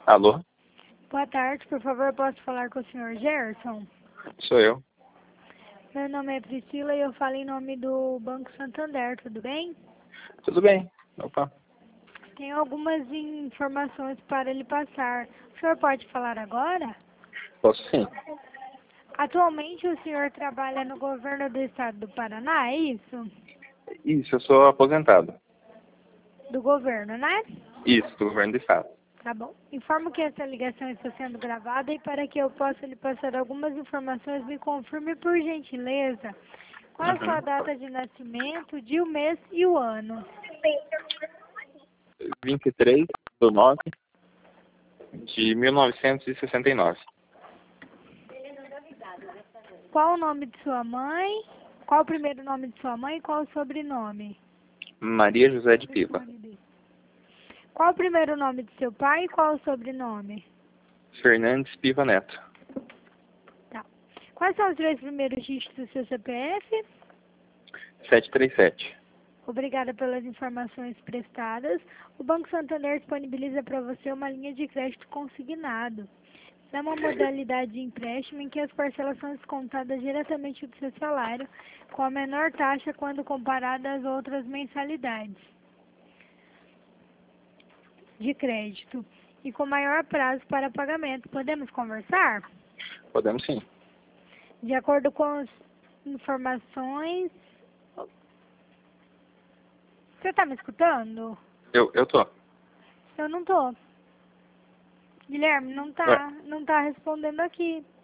Alô? Boa tarde, por favor, posso falar com o senhor Gerson? Sou eu. Meu nome é Priscila e eu falo em nome do Banco Santander, tudo bem? Tudo bem. Opa. Tenho algumas informações para lhe passar. O senhor pode falar agora? Posso sim. Atualmente o senhor trabalha no governo do estado do Paraná, é isso? Isso, eu sou aposentado. Do governo, né? Isso, do governo do estado. Tá bom. Informo que essa ligação está sendo gravada e para que eu possa lhe passar algumas informações, me confirme por gentileza qual a sua data de nascimento, dia, o mês e o ano. 23 de 9 de 1969. Qual o nome de sua mãe? Qual o primeiro nome de sua mãe e qual o sobrenome? Maria José de Piva. Qual o primeiro nome de seu pai e qual o sobrenome? Fernandes Piva Neto. Tá. Quais são os três primeiros dígitos do seu CPF? 737. Obrigada pelas informações prestadas. O Banco Santander disponibiliza para você uma linha de crédito consignado. É uma modalidade de empréstimo em que as parcelas são descontadas diretamente do seu salário, com a menor taxa quando comparada às outras mensalidades de crédito e com maior prazo para pagamento. Podemos conversar? Podemos sim. De acordo com as informações... Você está me escutando? Eu tô. Eu não tô. Guilherme, não tá respondendo aqui.